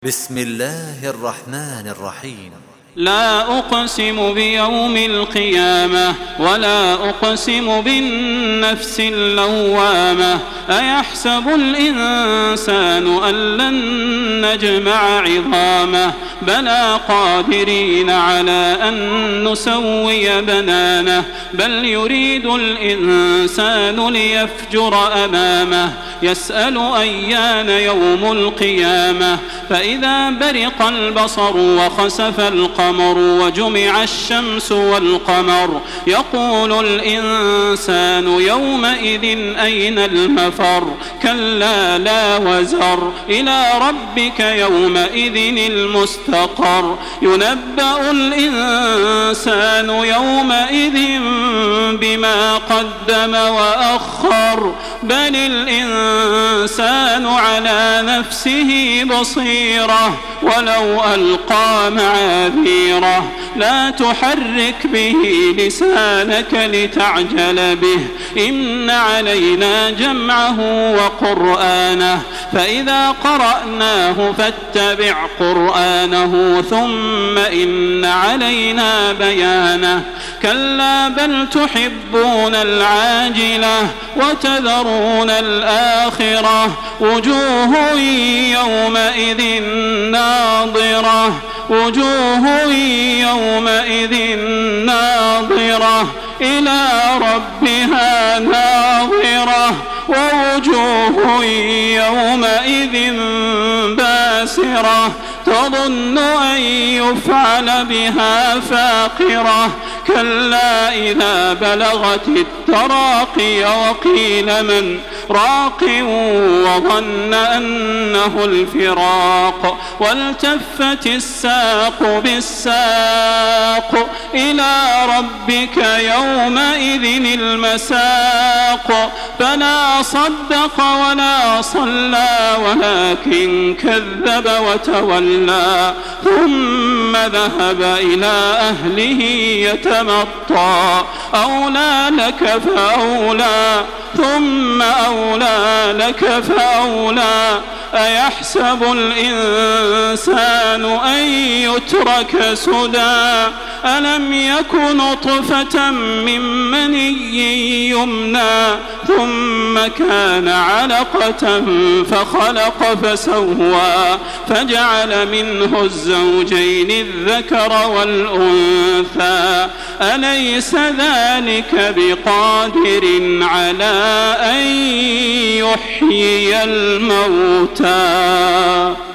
بسم الله الرحمن الرحيم. لا أقسم بيوم القيامة ولا أقسم بالنفس اللوامة أيحسب الإنسان أن لن نجمع عظامه بلى قادرين على أن نسوي بنانه بل يريد الإنسان ليفجر أمامه يسأل أيان يوم القيامة فإذا برق البصر وخسف القمر وجمع الشمس والقمر يقول الإنسان يومئذ أين المفر كلا لا وزر إلى ربك يومئذ المستقر ينبأ الإنسان يومئذ بما قدم وأخر بل الإنسان على نفسه بصيرة ولو ألقى معاذيره لا تحرك به لسانك لتعجل به إن علينا جمعه وقرآنه فإذا قرأناه فاتبع قرآنه ثم إن علينا بيانه كلا بل تحبون العاجلة وتذرون الآخرة وجوه يومئذ ناظرة إلى ربها ناظرة ووجوه يومئذ باسرة تظن أن يفعل بها فاقرة كلا إذا بلغت التراقي وقيل من راق وظن أنه الفراق والتفت الساق بالساق إلى ربك يومئذ المساق فلا صدق ولا صلى ولكن كذب وتولى ثم ذهب إلى أهله يتمطى أولى لك فأولى ثم أولى لك فأولى أيحسب الإنسان أن يترك سدى ألم يك نطفة من مني يمنى ثم كان علقة فخلق فسوى فجعل منه الزوجين الذكر والأنثى أليس ذلك بقادر على أن يحيي الموتى